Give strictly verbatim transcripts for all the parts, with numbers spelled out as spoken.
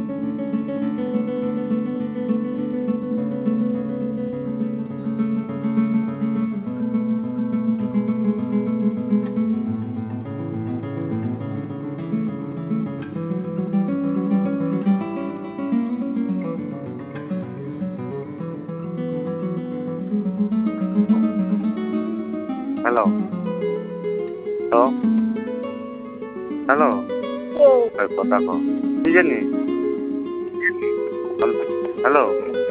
hello hello hello কথা কো কি জানি হ্যালো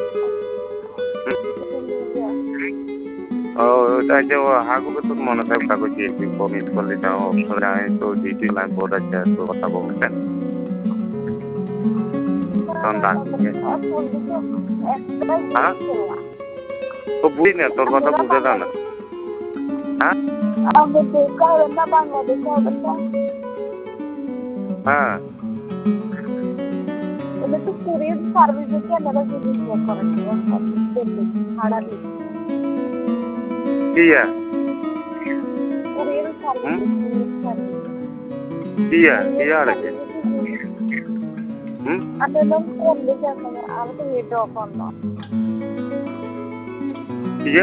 ও ওটা যে হাগুকে তোর মনে থাকে কাগজ দিয়ে মিস করলে অবসরে আমি তো ডিউটি লাইন বোর্ড আছে তো কথা বলতেন হ্যাঁ তো বুঝি না তোর কথা বুঝে দাও না হ্যাঁ হ্যাঁ তো কুরিয়ার সার্ভিসে কেনারা জিনিস করেন ভাড়া দিই কিয়া কুরিয়ার সার্ভিস কিয়া কিয়া আছে হুম আপনার নাম কোন দেশে আপনার আমি তো এটা অফার না কিয়া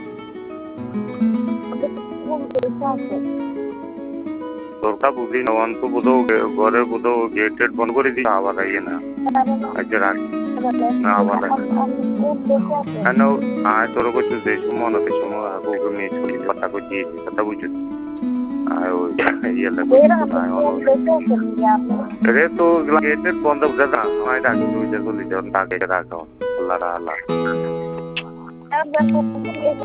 কোন দেশে আছে তোরকা বুঝলি না অন্ত বুধো ঘরে বুধো গেট টেট বন্ধ করে দিই আবার আইয়ে না আচ্ছা রাখ না আবার কেন আয় তোর কিছু যে সময় না সময় আগে মিস করি কথা কই দিয়েছি কথা বুঝছি আয় ওই ইয়ে লাগে রে তো গেট টেট বন্ধ করে দাও আমায় ডাকি তুই যে চলে যাও ডাকে রাখো আল্লাহ আল্লাহ